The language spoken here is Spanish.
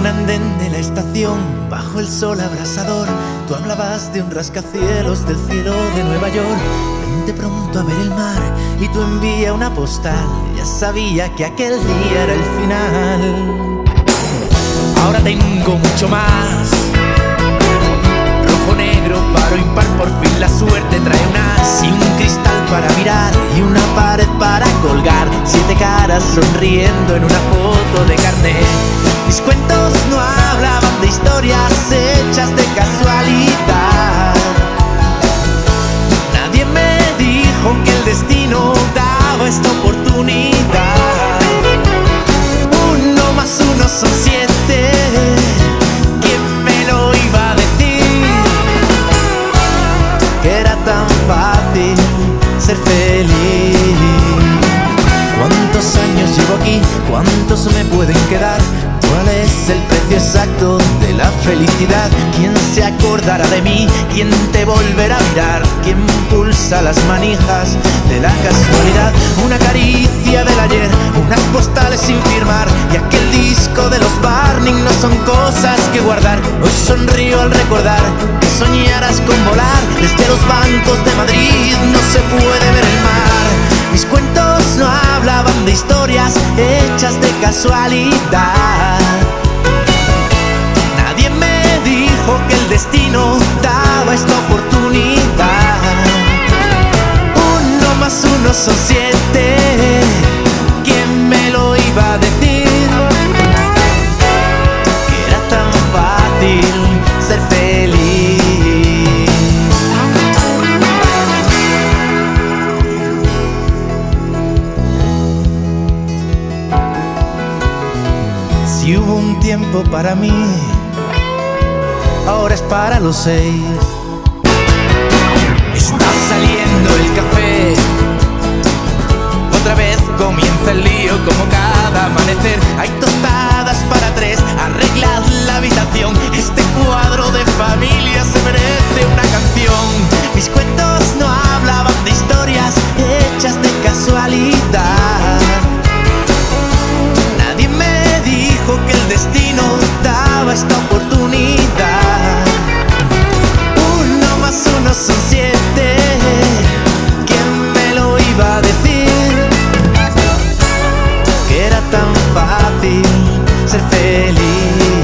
andén de la estación, bajo el sol abrasador, tú hablabas de un rascacielos del cielo de Nueva York. Vente pronto a ver el mar y tú envía una postal. Ya sabía que aquel día era el final. Ahora tengo mucho más, rojo, negro, paro, impar, por fin la suerte trae un as y un cristal para mirar y una pared para colgar 7 caras sonriendo en una foto de carnet. Mis cuentos no hablaban de historias hechas de casualidad. Nadie me dijo que el destino daba esta oportunidad. 1 más 1 son 7. ¿Quién me lo iba a decir? Que era tan fácil ser feliz. ¿Cuántos años llevo aquí? ¿Cuántos me pueden quedar? ¿Cuál es el precio exacto de la felicidad? ¿Quién se acordará de mí? ¿Quién te volverá a mirar? ¿Quién pulsa las manijas de la casualidad? Una caricia del ayer, unas postales sin firmar y aquel disco de los Barney no son cosas que guardar. Hoy sonrío al recordar que soñaras con volar. Desde los bancos de Madrid no se puede ver el mar. Mis cuentos no hablaban de historias hechas de casualidad. Nadie me dijo que el destino daba esta oportunidad. 1 más 1 son 7. ¿Quién me lo iba a decir? Que era tan fácil ser feliz. Si hubo un tiempo para mí, ahora es para los 6. Está saliendo el café, otra vez comienza el lío como cada amanecer. Hay tostadas para 3, arreglad la habitación. Este cuadro de familia se merece una canción. Mis cuentos no hablaban de historias hechas de casualidad. Nadie me dijo que el destino daba esta oportunidad. 1 más 1 son 7. ¿Quién me lo iba a decir? Que era tan fácil ser feliz.